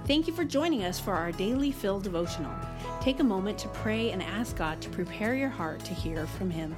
Thank you for joining us for our Daily Fill devotional. Take a moment to pray and ask God to prepare your heart to hear from Him.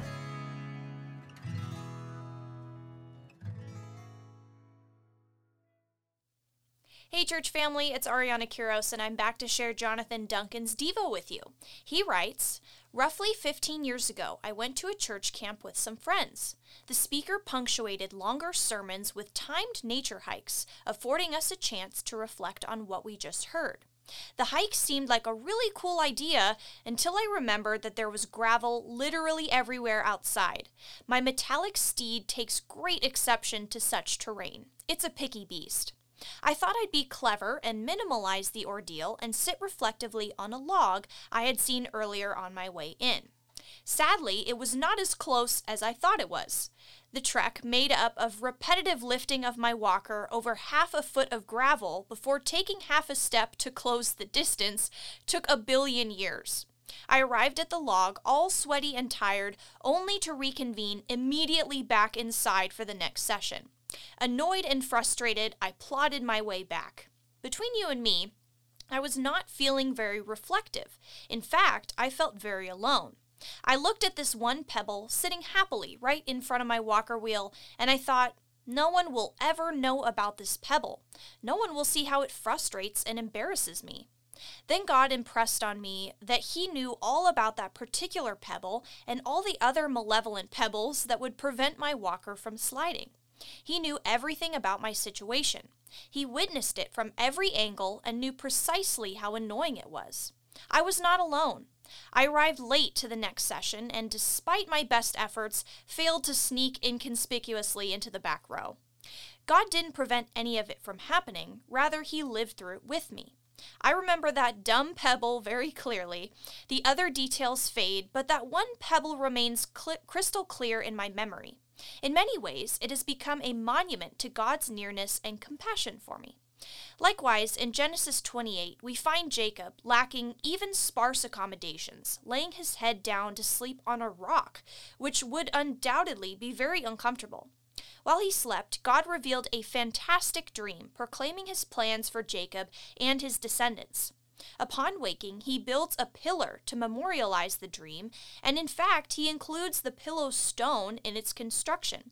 Hey church family, it's Ariana Quiros, and I'm back to share Jonathan Duncan's Devo with you. He writes, roughly 15 years ago, I went to a church camp with some friends. The speaker punctuated longer sermons with timed nature hikes, affording us a chance to reflect on what we just heard. The hike seemed like a really cool idea until I remembered that there was gravel literally everywhere outside. My metallic steed takes great exception to such terrain. It's a picky beast. I thought I'd be clever and minimalize the ordeal and sit reflectively on a log I had seen earlier on my way in. Sadly, it was not as close as I thought it was. The trek, made up of repetitive lifting of my walker over half a foot of gravel before taking half a step to close the distance, took a billion years. I arrived at the log all sweaty and tired, only to reconvene immediately back inside for the next session. Annoyed and frustrated, I plodded my way back. Between you and me, I was not feeling very reflective. In fact, I felt very alone. I looked at this one pebble sitting happily right in front of my walker wheel, and I thought, no one will ever know about this pebble. No one will see how it frustrates and embarrasses me. Then God impressed on me that He knew all about that particular pebble and all the other malevolent pebbles that would prevent my walker from sliding. He knew everything about my situation. He witnessed it from every angle and knew precisely how annoying it was. I was not alone. I arrived late to the next session and, despite my best efforts, failed to sneak inconspicuously into the back row. God didn't prevent any of it from happening. Rather, He lived through it with me. I remember that dumb pebble very clearly. The other details fade, but that one pebble remains crystal clear in my memory. In many ways, it has become a monument to God's nearness and compassion for me. Likewise, in Genesis 28, we find Jacob lacking even sparse accommodations, laying his head down to sleep on a rock, which would undoubtedly be very uncomfortable. While he slept, God revealed a fantastic dream, proclaiming His plans for Jacob and his descendants. Upon waking, he builds a pillar to memorialize the dream, and in fact, he includes the pillow stone in its construction.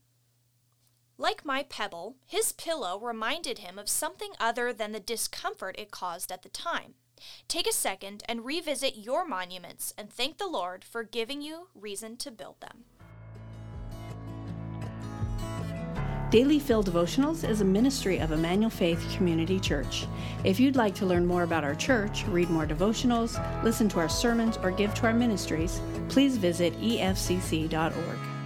Like my pebble, his pillow reminded him of something other than the discomfort it caused at the time. Take a second and revisit your monuments and thank the Lord for giving you reason to build them. Daily Fill Devotionals is a ministry of Emmanuel Faith Community Church. If you'd like to learn more about our church, read more devotionals, listen to our sermons, or give to our ministries, please visit efcc.org.